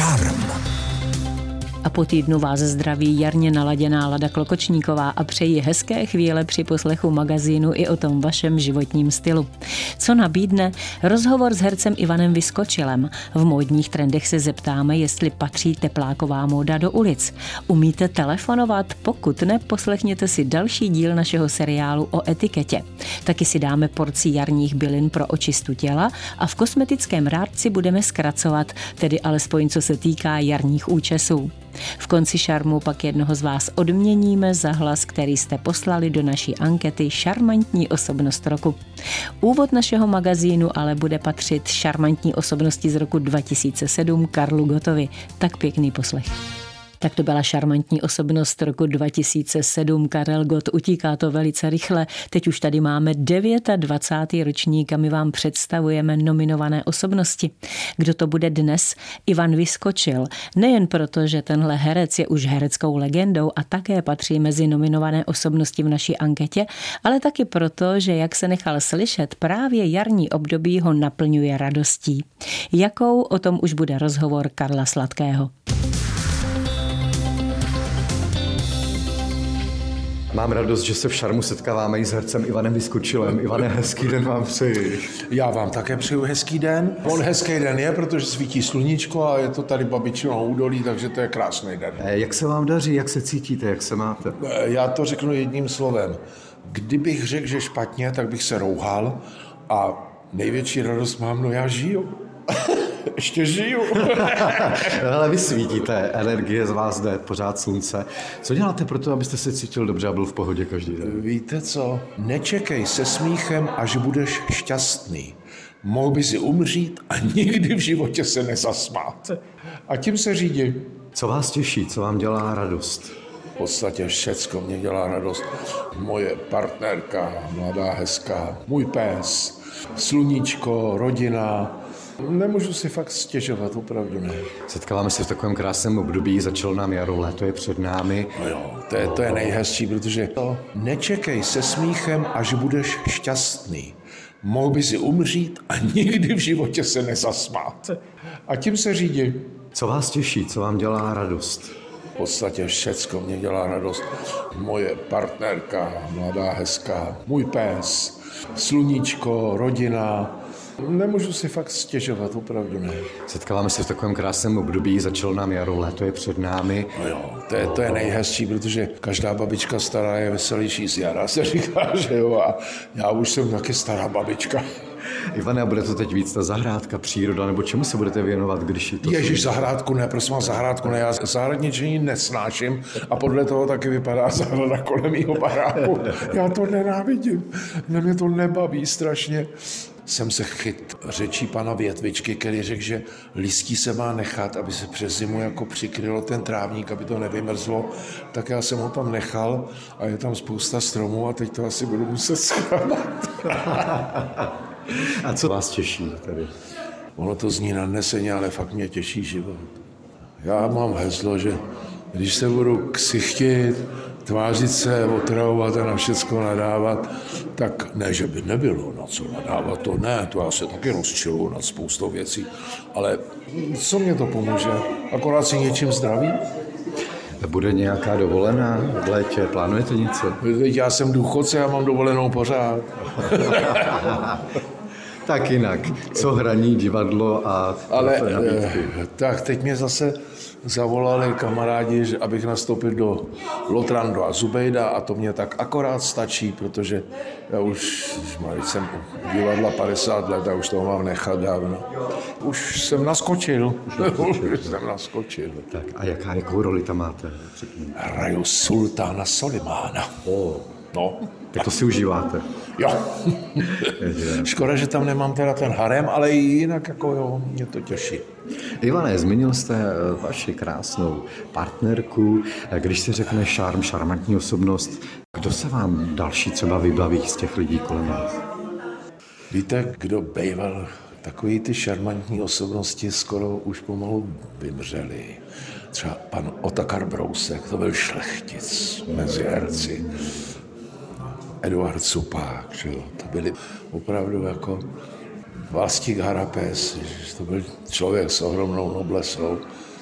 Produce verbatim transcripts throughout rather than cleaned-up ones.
Šarm. A po týdnu vás zdraví jarně naladěná Lada Klokočníková a přeji hezké chvíle při poslechu magazínu i o tom vašem životním stylu. Co nabídne? Rozhovor s hercem Ivanem Vyskočilem. V módních trendech se zeptáme, jestli patří tepláková móda do ulic. Umíte telefonovat? Pokud ne, poslechněte si další díl našeho seriálu o etiketě. Taky si dáme porci jarních bylin pro očistu těla a v kosmetickém rádci budeme zkracovat, tedy alespoň co se týká jarních účesů. V konci Šarmu pak jednoho z vás odměníme za hlas, který jste poslali do naší ankety Šarmantní osobnost roku. Úvod našeho magazínu ale bude patřit šarmantní osobnosti z roku dva tisíce sedm Karlu Gottovi. Tak pěkný poslech. Tak to byla šarmantní osobnost roku dva tisíce sedm Karel Gott. Utíká to velice rychle. Teď už tady máme dvacátý devátý ročník a my vám představujeme nominované osobnosti. Kdo to bude dnes? Ivan Vyskočil. Nejen proto, že tenhle herec je už hereckou legendou a také patří mezi nominované osobnosti v naší anketě, ale taky proto, že jak se nechal slyšet, právě jarní období ho naplňuje radostí. Jakou? O tom už bude rozhovor Karla Sladkého. Mám radost, že se v Šarmu setkáváme i s hercem Ivanem Vyskočilem. Ivane, hezký den vám přeji. Já vám také přeju hezký den. On hezký den je, protože svítí sluníčko a je to tady Babičino údolí, takže to je krásný den. Jak se vám daří, jak se cítíte, jak se máte? Já to řeknu jedním slovem. Kdybych řekl, že špatně, tak bych se rouhal a největší radost mám, no já žiju. Ještě žiju. Ale vy svítíte, energie z vás jde, pořád slunce. Co děláte pro to, abyste se cítil dobře a byl v pohodě každý den? Víte co? Nečekej se smíchem, až budeš šťastný. Mohl by si umřít a nikdy v životě se nezasmát. A tím se řídí. Co vás těší, co vám dělá radost? V podstatě všecko mě dělá radost. Moje partnerka, mladá, hezká, můj pes, sluníčko, rodina. Nemůžu si fakt stěžovat, opravdu ne. Setkáváme se v takovém krásném období, začalo nám jaro, léto je před námi. No jo, to je, to je nejhezčí, protože to nečekej se smíchem, až budeš šťastný. Mohl by si umřít a nikdy v životě se nezasmát. A tím se řídí. Co vás těší, co vám dělá radost? V podstatě všecko mě dělá radost. Moje partnerka, mladá, hezká, můj pes, sluníčko, rodina. Nemůžu si fakt stěžovat, opravdu ne. Setkáváme se v takovém krásném období, začalo nám jaro, léto je před námi. No jo, to je, to je nejhezčí, protože každá babička stará je veselější z jara, se říká, že jo, a já už jsem taky stará babička. Ivane, a bude to teď víc ta zahrádka, příroda, nebo čemu se budete věnovat, když je to... Ježiš, zahrádku ne, prosím vás, zahrádku ne, já zahradničení nesnáším a podle toho taky vypadá zahrada kolem mýho baráku. Já to nenávidím, mě to nebaví strašně. Jsem se chyt řečí pana Větvičky, který řekl, že listí se má nechat, aby se přes zimu jako přikrylo ten trávník, aby to nevymrzlo, tak já jsem ho tam nechal a je tam spousta stromů a teď to asi budu muset schrabat. A co vás těší tady? Ono to zní nadneseně, ale fakt mě těší život. Já mám heslo, že když se budu ksichtit, tvářit se, otravovat a na všecko nadávat, tak ne, že by nebylo na co nadávat, to ne, to já se taky rozčiluju nad spoustou věcí, ale co mě to pomůže? Akorát si něčím zdraví? Bude nějaká dovolená v létě? Plánujete něco? Já jsem důchodce, já mám dovolenou pořád. Tak jinak, co hraní, divadlo a ale tak teď mě zase zavolali kamarádi, že abych nastoupil do Lotrando a Zubejda a to mě tak akorát stačí, protože já už, už jsem u divadla padesát let a už toho mám nechat dávno. Už jsem naskočil. Už jsem naskočil. Tak a jaká, jakou roli tam máte? Hraju sultána Solimána. Oh. No. Tak to si užíváte. Jo. Škoda, že tam nemám teda ten harem, ale i jinak jako jo, mě to těší. Ivane, zmínil jste vaši krásnou partnerku. Když se řekne šarm, šarmantní osobnost, kdo se vám další třeba vybaví z těch lidí kolem vás? Víte, kdo bejval takový ty šarmantní osobnosti skoro už pomalu vymřeli. Třeba pan Otakar Brousek, to byl šlechtic mezi herci. Eduard Supák, že jo, to byli opravdu jako Vlastík Harapes, to byl člověk s ohromnou noblesou.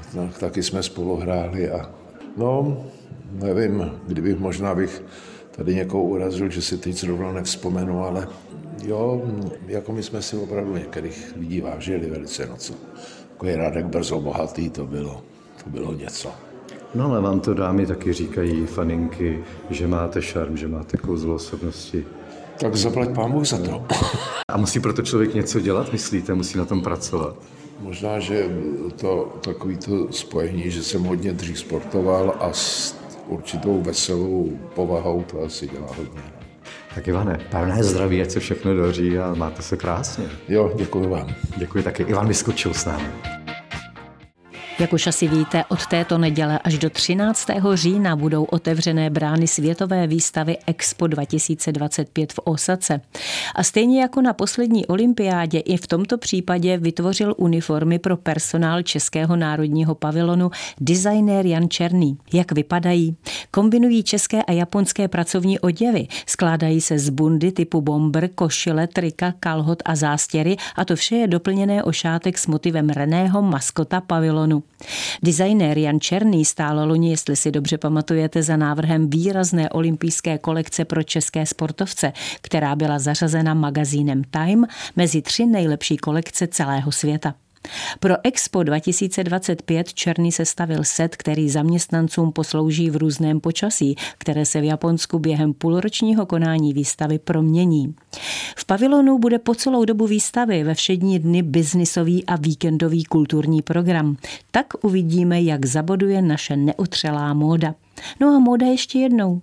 tak, taky jsme spolu hráli a no, nevím, kdybych možná bych tady někoho urazil, že si teď zrovna nevzpomenu, ale jo, jako my jsme si opravdu některých lidí vážili velice, no co. Takový Radek Brzo bohatý, to bylo, to bylo něco. No ale vám to dámy taky říkají, faninky, že máte šarm, že máte kouzlo osobnosti. Tak zaplať pán Bůh za to. A musí proto člověk něco dělat, myslíte? Musí na tom pracovat? Možná, že to takový to spojení, že jsem hodně dřív sportoval a s určitou veselou povahou to asi dělá hodně. Tak Ivane, pevné zdraví, ať se všechno daří a máte se krásně. Jo, děkuji vám. Děkuji taky. Ivan vyskočil s námi. Jak už asi víte, od této neděle až do třináctého října budou otevřené brány světové výstavy Expo dva tisíce dvacet pět v Ósace. A stejně jako na poslední olympiádě i v tomto případě vytvořil uniformy pro personál Českého národního pavilonu designér Jan Černý. Jak vypadají? Kombinují české a japonské pracovní oděvy. Skládají se z bundy typu bomber, košile, trika, kalhot a zástěry a to vše je doplněné o šátek s motivem Reného, maskota pavilonu. Designér Jan Černý stál loni, jestli si dobře pamatujete, za návrhem výrazné olympijské kolekce pro české sportovce, která byla zařazena magazínem Time mezi tři nejlepší kolekce celého světa. Pro Expo dva tisíce dvacet pět Černý sestavil set, který zaměstnancům poslouží v různém počasí, které se v Japonsku během půlročního konání výstavy promění. V pavilonu bude po celou dobu výstavy ve všední dny biznisový a víkendový kulturní program. Tak uvidíme, jak zaboduje naše neotřelá móda. No a móda ještě jednou.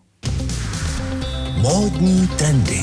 Módní trendy.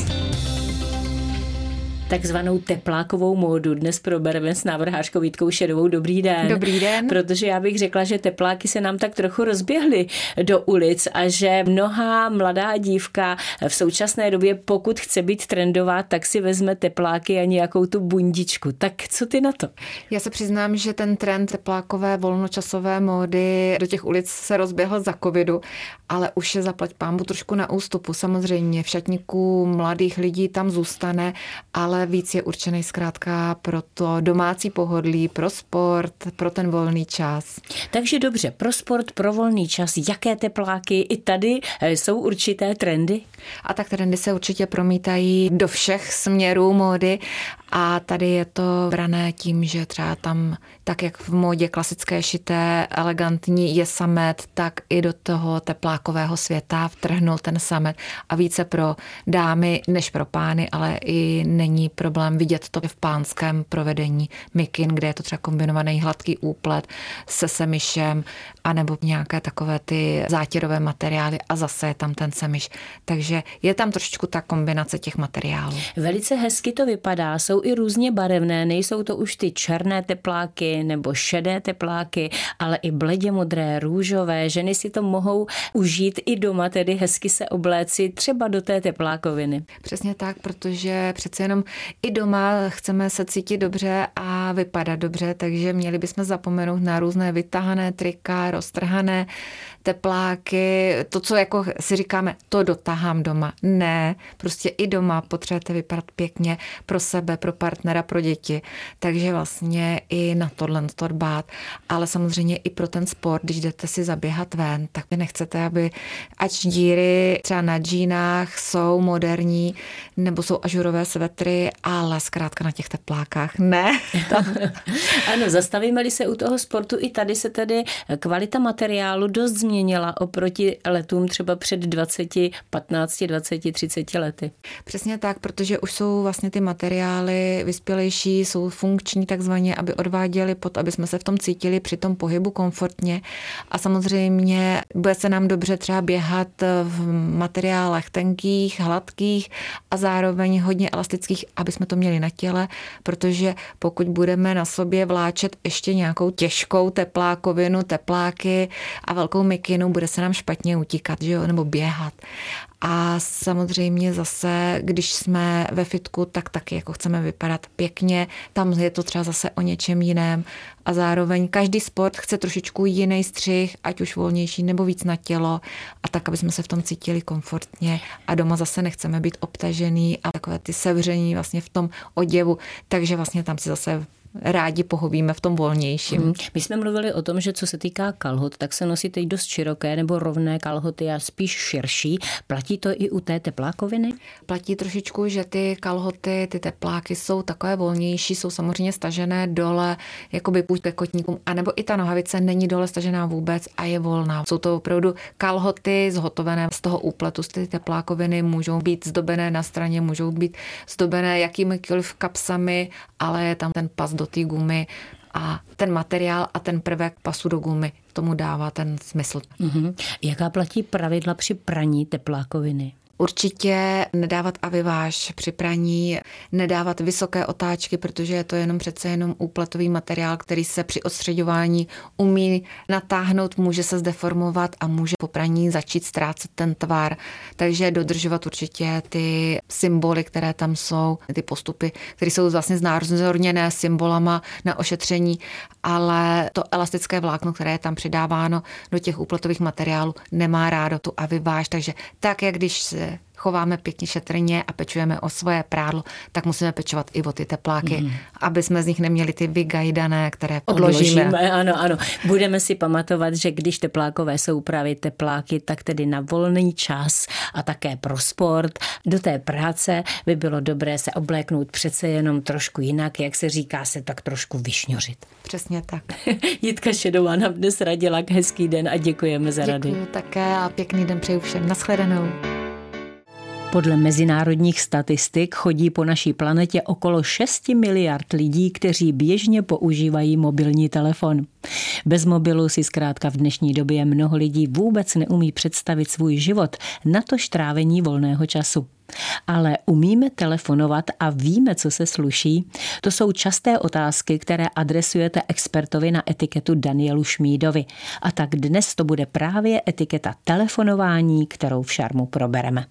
Takzvanou teplákovou módu dnes probereme s návrhářkou Vítkou Šedovou. Dobrý den. Dobrý den. Protože já bych řekla, že tepláky se nám tak trochu rozběhly do ulic a že mnohá mladá dívka v současné době, pokud chce být trendová, tak si vezme tepláky a nějakou tu bundičku. Tak co ty na to? Já se přiznám, že ten trend teplákové volnočasové módy do těch ulic se rozběhl za covidu, ale už je zaplať pánbu trošku na ústupu. Samozřejmě v šatníku mladých lidí tam zůstane, ale víc je určený zkrátka pro to domácí pohodlí, pro sport, pro ten volný čas. Takže dobře, pro sport, pro volný čas, jaké tepláky? I tady jsou určité trendy? A tak trendy se určitě promítají do všech směrů módy a tady je to brané tím, že třeba tam, tak jak v módě klasické šité, elegantní je samet, tak i do toho teplákového světa vtrhnul ten samet a více pro dámy než pro pány, ale i není problém vidět to v pánském provedení mikin, kde je to třeba kombinovaný hladký úplet se semišem anebo nějaké takové ty zátěrové materiály a zase je tam ten semiš. Takže je tam trošičku ta kombinace těch materiálů. Velice hezky to vypadá, jsou i různě barevné, nejsou to už ty černé tepláky nebo šedé tepláky, ale i bledě modré, růžové. Ženy si to mohou užít i doma, tedy hezky se obléci třeba do té teplákoviny. Přesně tak, protože přece jenom i doma chceme se cítit dobře a vypadat dobře, takže měli bychom zapomenout na různé vytahané trika, roztrhané tepláky, to, co jako si říkáme, to dotahám doma. Ne, prostě i doma potřebujete vypadat pěkně pro sebe, pro partnera, pro děti. Takže vlastně i na tohle to dbát. Ale samozřejmě i pro ten sport, když jdete si zaběhat ven, tak vy nechcete, aby ať díry třeba na džínách jsou moderní, nebo jsou ažurové svetry, ale zkrátka na těch teplákách ne. Ano, zastavíme-li se u toho sportu, i tady se tedy kvalita materiálu dost změnila oproti letům třeba před dvaceti, patnácti, dvaceti, třiceti lety. Přesně tak, protože už jsou vlastně ty materiály vyspělejší, jsou funkční takzvaně, aby odváděli pot, aby jsme se v tom cítili při tom pohybu komfortně a samozřejmě bude se nám dobře třeba běhat v materiálech tenkých, hladkých a zároveň hodně elastických, aby jsme to měli na těle, protože pokud budeme na sobě vláčet ještě nějakou těžkou teplákovinu, tepláky a velkou mikinu, bude se nám špatně utíkat, že jo, nebo běhat. A samozřejmě zase, když jsme ve fitku, tak taky jako chceme vypadat pěkně, tam je to třeba zase o něčem jiném a zároveň každý sport chce trošičku jiný střih, ať už volnější nebo víc na tělo a tak, aby jsme se v tom cítili komfortně a doma zase nechceme být obtažený a takové ty sevření vlastně v tom oděvu, takže vlastně tam si zase rádi pohovíme v tom volnějším. Hmm. My jsme mluvili o tom, že co se týká kalhot, tak se nosí teď dost široké nebo rovné kalhoty a spíš širší. Platí to i u té teplákoviny? Platí trošičku, že ty kalhoty, ty tepláky jsou takové volnější, jsou samozřejmě stažené dole, jakoby půjď ke kotníkům, anebo i ta nohavice není dole stažená vůbec a je volná. Jsou to opravdu kalhoty zhotovené z toho úpletu, z ty teplákoviny, můžou být zdobené na straně, můžou být zdobené jakýmikoliv kapsami, ale je tam ten pas do té gumy a ten materiál a ten prvek pasu do gumy tomu dává ten smysl. Mm-hmm. Jaká platí pravidla při praní teplákoviny? Určitě nedávat aviváž při praní, nedávat vysoké otáčky, protože je to jenom přece jenom úpletový materiál, který se při odstřeďování umí natáhnout, může se zdeformovat a může po praní začít ztrácet ten tvar. Takže dodržovat určitě ty symboly, které tam jsou, ty postupy, které jsou vlastně znázorněné symbolama na ošetření, ale to elastické vlákno, které je tam přidáváno do těch úpletových materiálů, nemá rádo tu aviváž, takže tak, jak když se chováme pěkně šetrně a pečujeme o svoje prádlo, tak musíme pečovat i o ty tepláky, mm. aby jsme z nich neměli ty vygajdané, které odložíme. odložíme. Ano, ano. Budeme si pamatovat, že když teplákové jsou právě tepláky, tak tedy na volný čas a také pro sport, do té práce by bylo dobré se obléknout přece jenom trošku jinak, jak se říká, se tak trošku vyšňořit. Přesně tak. Jitka Šedová nám dnes radila, hezký den a děkujeme za rady. Děkuju také a pěkný den přeju všem. Nashledanou. Podle mezinárodních statistik chodí po naší planetě okolo šest miliard lidí, kteří běžně používají mobilní telefon. Bez mobilu si zkrátka v dnešní době mnoho lidí vůbec neumí představit svůj život, natož trávení volného času. Ale umíme telefonovat a víme, co se sluší? To jsou časté otázky, které adresujete expertovi na etiketu Danielu Šmídovi. A tak dnes to bude právě etiketa telefonování, kterou v Šarmu probereme.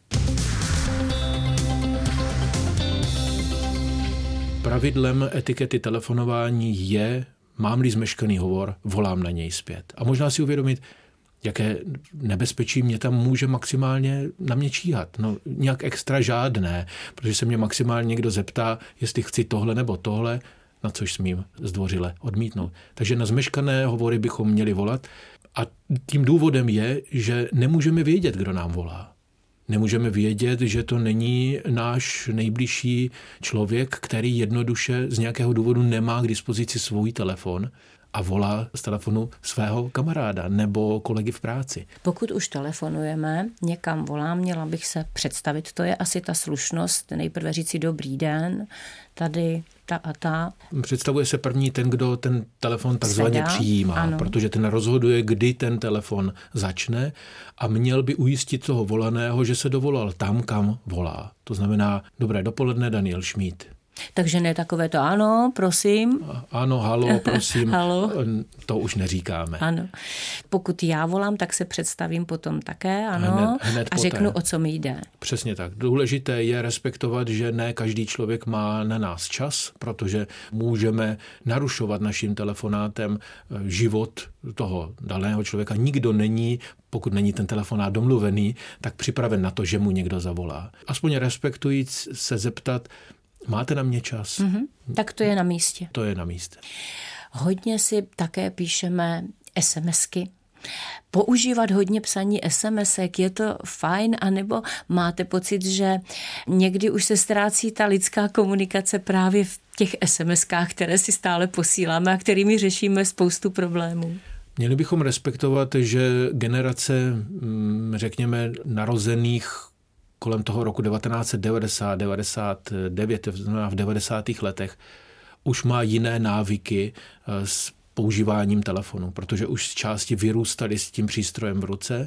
Pravidlem etikety telefonování je, mám-li zmeškaný hovor, volám na něj zpět. A možná si uvědomit, jaké nebezpečí mě tam může maximálně na mě číhat. No nějak extra žádné, protože se mě maximálně někdo zeptá, jestli chci tohle nebo tohle, na což smím zdvořile odmítnout. Takže na zmeškané hovory bychom měli volat a tím důvodem je, že nemůžeme vědět, kdo nám volá. Nemůžeme vědět, že to není náš nejbližší člověk, který jednoduše z nějakého důvodu nemá k dispozici svůj telefon a volá z telefonu svého kamaráda nebo kolegy v práci. Pokud už telefonujeme, někam volám, měla bych se představit, to je asi ta slušnost, nejprve říci dobrý den, tady ta a ta. Představuje se první ten, kdo ten telefon takzvaně Sedá, přijímá, ano. Protože ten rozhoduje, kdy ten telefon začne a měl by ujistit toho volaného, že se dovolal tam, kam volá. To znamená, dobré dopoledne, Daniel Šmíd. Takže ne takové to ano, prosím. Ano, halo, prosím. Halo. To už neříkáme. Ano. Pokud já volám, tak se představím potom také, ano, hned, hned a poté. řeknu, o co mi jde. Přesně tak. Důležité je respektovat, že ne každý člověk má na nás čas, protože můžeme narušovat naším telefonátem život toho daného člověka. Nikdo není, pokud není ten telefonát domluvený, tak připraven na to, že mu někdo zavolá. Aspoň respektujíc se zeptat, máte na mě čas? Mm-hmm. Tak to je na místě. To je na místě. Hodně si také píšeme SMSky. Používat hodně psaní SMSek, je to fajn, anebo máte pocit, že někdy už se ztrácí ta lidská komunikace právě v těch SMSkách, které si stále posíláme a kterými řešíme spoustu problémů? Měli bychom respektovat, že generace, řekněme, narozených kolem toho roku devatenáct set devadesát devadesát devět, v devadesátých letech, už má jiné návyky s používáním telefonu, protože už z části vyrůstali s tím přístrojem v ruce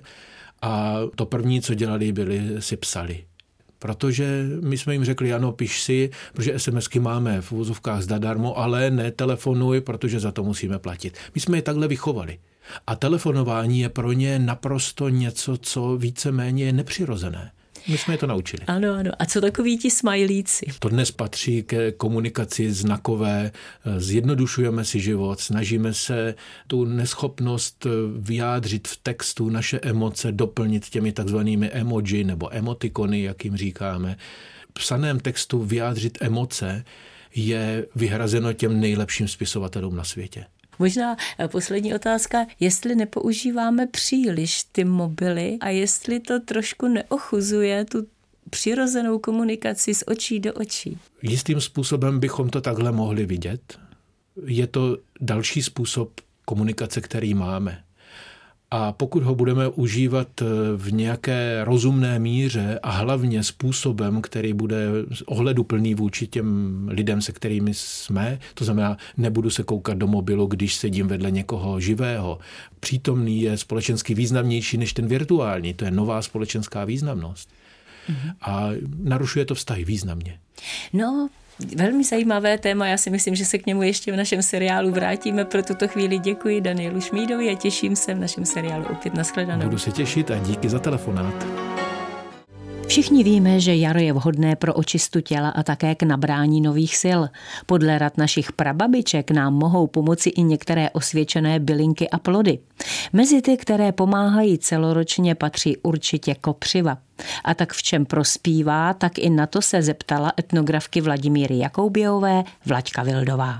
a to první, co dělali, byli si psali. Protože my jsme jim řekli, ano, piš si, protože SMSky máme v úvozovkách zadarmo, ale netelefonuj, protože za to musíme platit. My jsme je takhle vychovali. A telefonování je pro ně naprosto něco, co víceméně je nepřirozené. My jsme je to naučili. Ano, ano. A co takoví ti smajlíci? To dnes patří ke komunikaci znakové, zjednodušujeme si život, snažíme se tu neschopnost vyjádřit v textu naše emoce, doplnit těmi takzvanými emoji nebo emotikony, jak jim říkáme. V psaném textu vyjádřit emoce je vyhrazeno těm nejlepším spisovatelům na světě. Možná poslední otázka, jestli nepoužíváme příliš ty mobily a jestli to trošku neochuzuje tu přirozenou komunikaci z očí do očí. Jistým způsobem bychom to takhle mohli vidět. Je to další způsob komunikace, který máme. A pokud ho budeme užívat v nějaké rozumné míře a hlavně způsobem, který bude ohleduplný vůči těm lidem, se kterými jsme, to znamená, nebudu se koukat do mobilu, když sedím vedle někoho živého. Přítomný je společensky významnější než ten virtuální. To je nová společenská významnost. Mm-hmm. A narušuje to vztahy významně. No, velmi zajímavé téma, já si myslím, že se k němu ještě v našem seriálu vrátíme. Pro tuto chvíli děkuji Danielu Šmídovi a těším se v našem seriálu opět na shledanou. Budu se těšit a díky za telefonát. Všichni víme, že jaro je vhodné pro očistu těla a také k nabrání nových sil. Podle rad našich prababiček nám mohou pomoci i některé osvědčené bylinky a plody. Mezi ty, které pomáhají celoročně, patří určitě kopřiva. A tak v čem prospívá, tak i na to se zeptala etnografky Vladimíry Jakoubějové Vlaďka Vildová.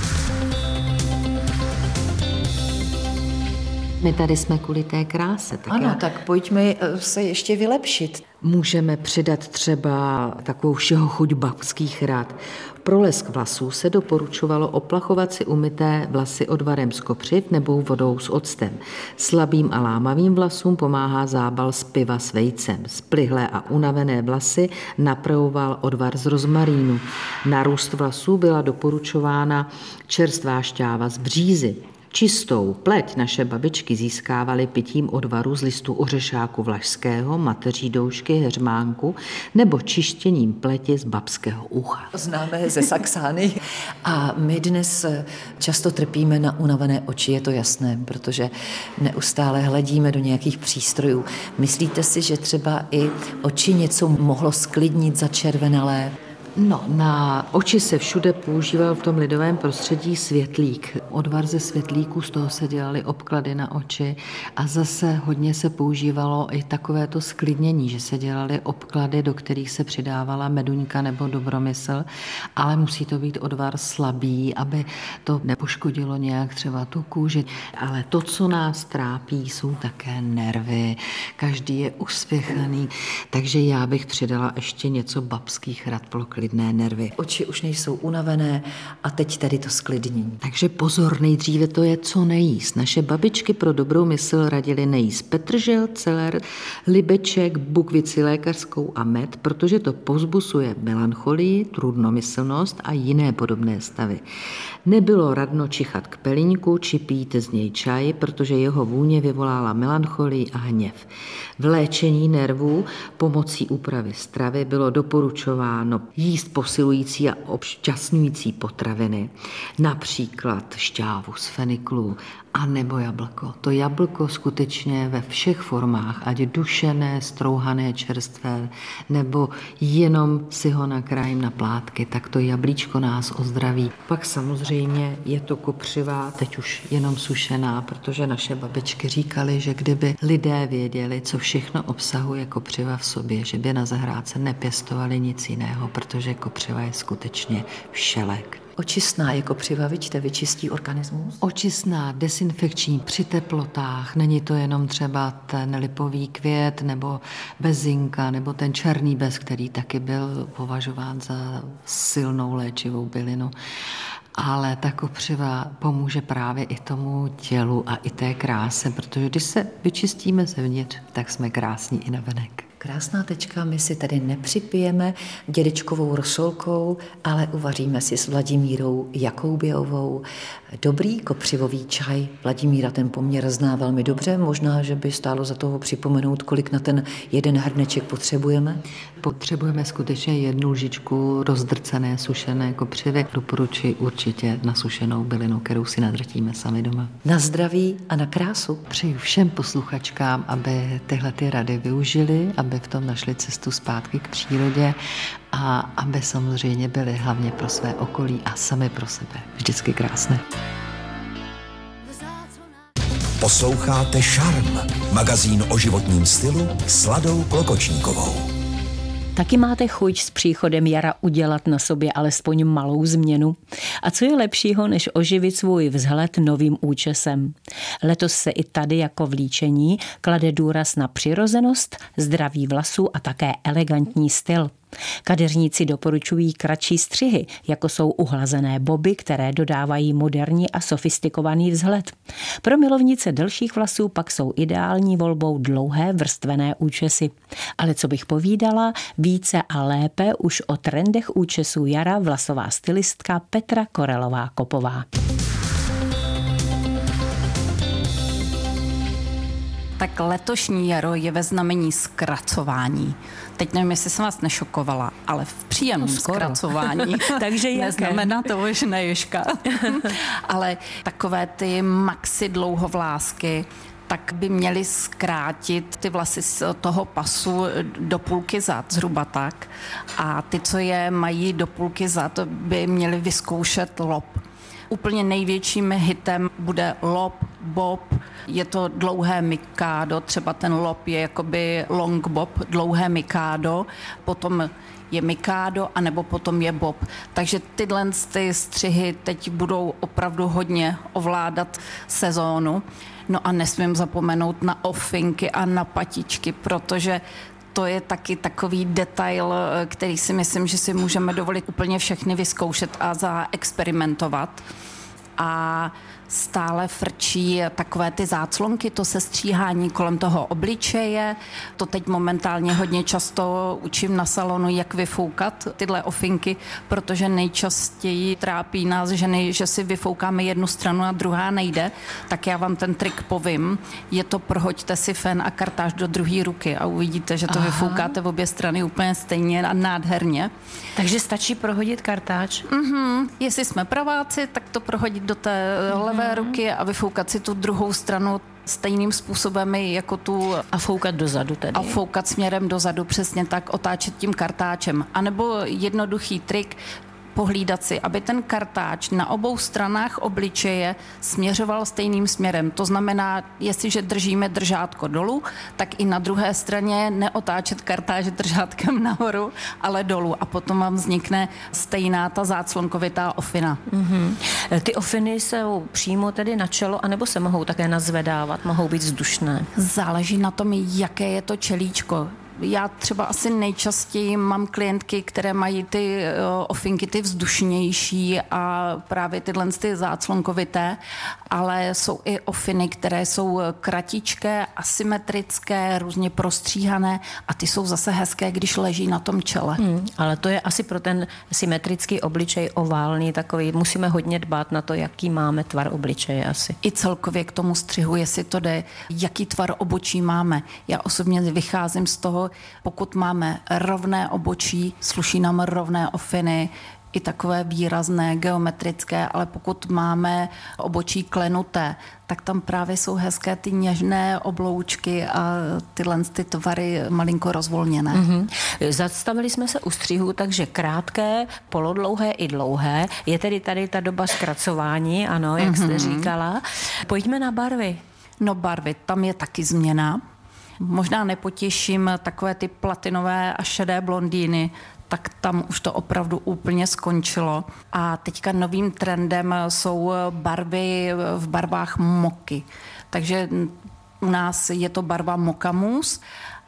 My tady jsme kvůli té kráse. Tak ano, já... tak pojďme se ještě vylepšit. Můžeme přidat třeba takovou všeho chuť babských rad. Pro lesk vlasů se doporučovalo oplachovat si umyté vlasy odvarem z kopřiv nebo vodou s octem. Slabým a lámavým vlasům pomáhá zábal z piva s vejcem. Splihlé a unavené vlasy napravoval odvar z rozmarínu. Na růst vlasů byla doporučována čerstvá šťáva z břízy. Čistou pleť naše babičky získávaly pitím odvaru z listů ořešáku vlašského, mateří doušky, heřmánku nebo čištěním pleti z babského ucha. Známe ze Saxány a my dnes často trpíme na unavené oči, je to jasné, protože neustále hledíme do nějakých přístrojů. Myslíte si, že třeba i oči něco mohlo sklidnit začervenalé? No, na oči se všude používal v tom lidovém prostředí světlík. Odvar ze světlíku, z toho se dělaly obklady na oči a zase hodně se používalo i takovéto sklidnění, že se dělaly obklady, do kterých se přidávala meduňka nebo dobromysl, ale musí to být odvar slabý, aby to nepoškodilo nějak třeba tu kůži. Ale to, co nás trápí, jsou také nervy. Každý je uspěchaný, takže já bych přidala ještě něco babských rad pro klidné nervy. Oči už nejsou unavené a teď tady to sklidnění. Takže pozor, nejdříve to je co nejíst. Naše babičky pro dobrou mysl radili nejíst petržel, celer, libeček, bukvici lékařskou a med, protože to povzbuzuje melancholii, trudnomyslnost a jiné podobné stavy. Nebylo radno čichat k pelíňku či pít z něj čaj, protože jeho vůně vyvolala melancholii a hněv. V léčení nervů pomocí úpravy stravy bylo doporučováno jíst posilující a obšťastňující potraviny, například šťávu z feniklu a nebo jablko. To jablko skutečně ve všech formách, ať dušené, strouhané, čerstvé, nebo jenom si ho nakrájím na plátky, tak to jablíčko nás ozdraví. Pak samozřejmě je to kopřiva, teď už jenom sušená, protože naše babičky říkaly, že kdyby lidé věděli, co všechno obsahuje kopřiva v sobě, že by na zahrádce nepěstovali nic jiného, protože kopřiva je skutečně všelek. Očistná je kopřiva, vidíte, vyčistí organismus? Očistná, desinfekční při teplotách. Není to jenom třeba ten lipový květ nebo bezinka nebo ten černý bez, který taky byl považován za silnou léčivou bylinu. Ale ta kopřiva pomůže právě i tomu tělu a i té kráse, protože když se vyčistíme zevnitř, tak jsme krásní i navenek. Krásná tečka, my si tady nepřipijeme dědečkovou rosolkou, ale uvaříme si s Vladimírou Jakoubějovou dobrý kopřivový čaj. Vladimíra ten poměr zná velmi dobře, možná, že by stálo za toho připomenout, kolik na ten jeden hrneček potřebujeme. Potřebujeme skutečně jednu lžičku rozdrcené, sušené kopřivy. Doporučuji určitě na sušenou bylinu, kterou si nadrtíme sami doma. Na zdraví a na krásu. Přeju všem posluchačkám, aby tyhle ty rady využili, aby v tom našli cestu zpátky k přírodě a aby samozřejmě byli hlavně pro své okolí a sami pro sebe. Vždycky krásné. Posloucháte Šarm, magazín o životním stylu s Ladou Klokočníkovou. Taky máte chuť s příchodem jara udělat na sobě alespoň malou změnu? A co je lepšího, než oživit svůj vzhled novým účesem? Letos se i tady jako v líčení klade důraz na přirozenost, zdraví vlasů a také elegantní styl. Kadeřníci doporučují kratší střihy, jako jsou uhlazené boby, které dodávají moderní a sofistikovaný vzhled. Pro milovnice delších vlasů pak jsou ideální volbou dlouhé vrstvené účesy. Ale co bych povídala, více a lépe už o trendech účesů jara vlasová stylistka Petra Korelová-Kopová. Tak letošní jaro je ve znamení zkracování. Teď nevím, jestli jsem vás nešokovala, ale v příjemném no, zkracování. Takže jaké? Neznamená to, že neježka. Ale takové ty maxi dlouhovlásky, tak by měly zkrátit ty vlasy z toho pasu do půlky zad, zhruba tak. A ty, co je mají do půlky zad, by měly vyzkoušet lob. Úplně největším hitem bude lob, bob, je to dlouhé mikádo, třeba ten lob je jakoby long bob, dlouhé mikádo, potom je mikádo, anebo potom je bob. Takže tyhle ty střihy teď budou opravdu hodně ovládat sezónu. No a nesmím zapomenout na ofinky a na patičky, protože to je taky takový detail, který si myslím, že si můžeme dovolit úplně všechny vyzkoušet a zaexperimentovat. A stále frčí takové ty záclonky, to sestříhání kolem toho obličeje. To teď momentálně hodně často učím na salonu, jak vyfoukat tyhle ofinky, protože nejčastěji trápí nás ženy, že si vyfoukáme jednu stranu a druhá nejde. Tak já vám ten trik povím. Je to prohoďte si fen a kartáž do druhé ruky a uvidíte, že to Aha. vyfoukáte v obě strany úplně stejně a nádherně. Takže stačí prohodit kartáč? Mhm. Jestli jsme praváci, tak to prohodit do té levé ruky a vyfoukat si tu druhou stranu stejným způsobem jako tu... A foukat dozadu tedy. A foukat směrem dozadu, přesně tak, otáčet tím kartáčem. A nebo jednoduchý trik, pohlídat si, aby ten kartáč na obou stranách obličeje směřoval stejným směrem. To znamená, jestliže držíme držátko dolů, tak i na druhé straně neotáčet kartáč držátkem nahoru, ale dolů. A potom vám vznikne stejná ta záclonkovitá ofina. Mm-hmm. Ty ofiny jsou přímo tedy na čelo, anebo se mohou také nazvedávat, mohou být vzdušné? Záleží na tom, jaké je to čelíčko. Já třeba asi nejčastěji mám klientky, které mají ty ofinky, ty vzdušnější a právě tyhle ty záclonkovité, ale jsou i ofiny, které jsou kratičké, asymetrické, různě prostříhané a ty jsou zase hezké, když leží na tom čele. Hmm, ale to je asi pro ten symetrický obličej oválný takový. Musíme hodně dbát na to, jaký máme tvar obličeje asi. I celkově k tomu střihu, jestli to jde, jaký tvar obočí máme. Já osobně vycházím z toho, pokud máme rovné obočí, sluší nám rovné ofiny, i takové výrazné, geometrické, ale pokud máme obočí klenuté, tak tam právě jsou hezké ty něžné obloučky a tyhle ty tvary malinko rozvolněné. Mm-hmm. Zastavili jsme se u střihu, takže krátké, polodlouhé i dlouhé. Je tedy tady ta doba zkracování, ano, jak mm-hmm. jste říkala. Pojďme na barvy. No barvy, tam je taky změna. Možná nepotěším takové ty platinové a šedé blondýny, tak tam už to opravdu úplně skončilo. A teďka novým trendem jsou barvy v barvách moky. Takže u nás je to barva Moka Mousse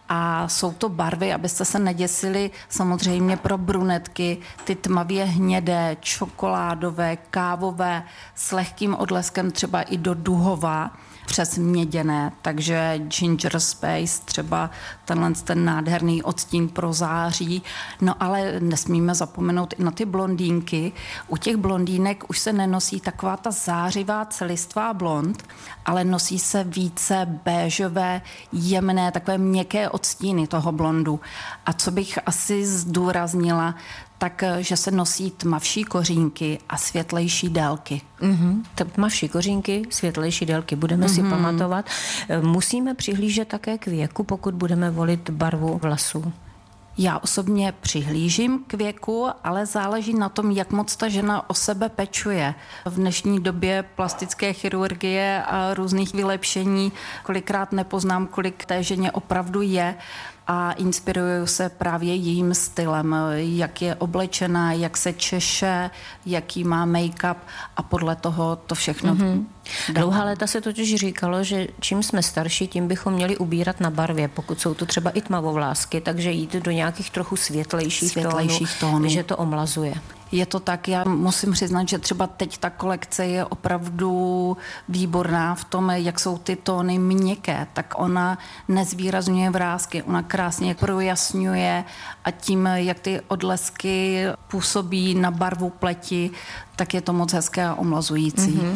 a jsou to barvy, abyste se neděsili, samozřejmě pro brunetky, ty tmavě hnědé, čokoládové, kávové, s lehkým odleskem třeba i do duhová, přes měděné, takže ginger space, třeba tenhle ten nádherný odstín pro září. No ale nesmíme zapomenout i na ty blondýnky. U těch blondýnek už se nenosí taková ta zářivá celistvá blond, ale nosí se více béžové, jemné, takové měkké odstíny toho blondu. A co bych asi zdůraznila, tak, že se nosí tmavší kořínky a světlejší délky. Mm-hmm. Tmavší kořínky, světlejší délky, budeme mm-hmm. si pamatovat. Musíme přihlížet také k věku, pokud budeme volit barvu vlasů. Já osobně přihlížím k věku, ale záleží na tom, jak moc ta žena o sebe pečuje. V dnešní době plastické chirurgie a různých vylepšení kolikrát nepoznám, kolik té ženě opravdu je. a inspiruju se právě jejím stylem, jak je oblečená, jak se češe, jaký má make-up a podle toho to všechno. Mm-hmm. Dlouhá léta se totiž říkalo, že čím jsme starší, tím bychom měli ubírat na barvě, pokud jsou to třeba i tmavovlásky, takže jít do nějakých trochu světlejších, světlejších tónů, tónů, že to omlazuje. Je to tak, já musím přiznat, že třeba teď ta kolekce je opravdu výborná v tom, jak jsou ty tóny měkké, tak ona nezvýrazňuje vrásky, ona krásně projasňuje a tím, jak ty odlesky působí na barvu pleti, tak je to moc hezké a omlazující. Mm-hmm.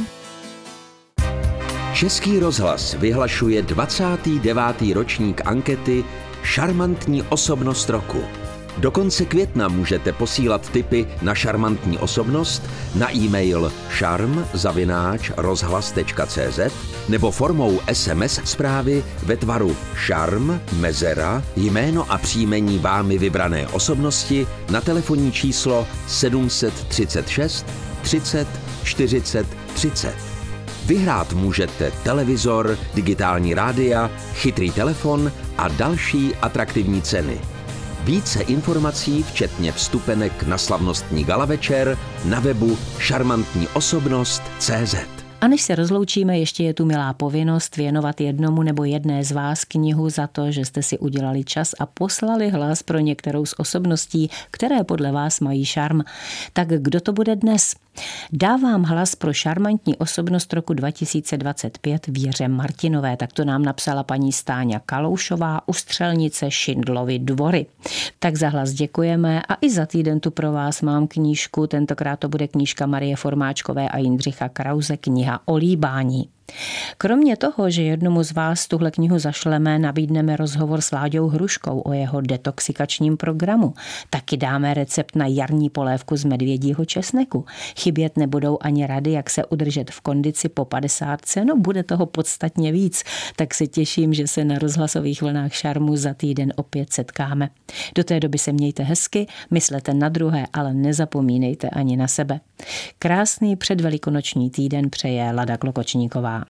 Český rozhlas vyhlašuje dvacátý devátý ročník ankety Šarmantní osobnost roku. Do konce května můžete posílat tipy na šarmantní osobnost na e-mail šarm zavináč rozhlas tečka cé zet nebo formou es em es zprávy ve tvaru šarm, mezera, jméno a příjmení vámi vybrané osobnosti na telefonní číslo sedm set třicet šest třicet čtyřicet třicet. Vyhrát můžete televizor, digitální rádia, chytrý telefon a další atraktivní ceny. Více informací, včetně vstupenek na slavnostní gala večer, na webu šarmantní osobnost tečka cé zet. A než se rozloučíme, ještě je tu milá povinnost věnovat jednomu nebo jedné z vás knihu za to, že jste si udělali čas a poslali hlas pro některou z osobností, které podle vás mají šarm. Tak kdo to bude dnes? Dávám hlas pro šarmantní osobnost roku dva tisíce dvacet pět Věře Martinové, tak to nám napsala paní Stáňa Kaloušová u střelnice Šindlovy Dvory. Tak za hlas děkujeme a i za týden tu pro vás mám knížku, tentokrát to bude knížka Marie Formáčkové a Jindřicha Krause, kniha o líbání. Kromě toho, že jednomu z vás tuhle knihu zašleme, nabídneme rozhovor s Láďou Hruškou o jeho detoxikačním programu. Taky dáme recept na jarní polévku z medvědího česneku. Chybět nebudou ani rady, jak se udržet v kondici po padesátce, no bude toho podstatně víc. Tak se těším, že se na rozhlasových vlnách šarmu za týden opět setkáme. Do té doby se mějte hezky, myslete na druhé, ale nezapomínejte ani na sebe. Krásný předvelikonoční týden přeje Lada Klokočníková.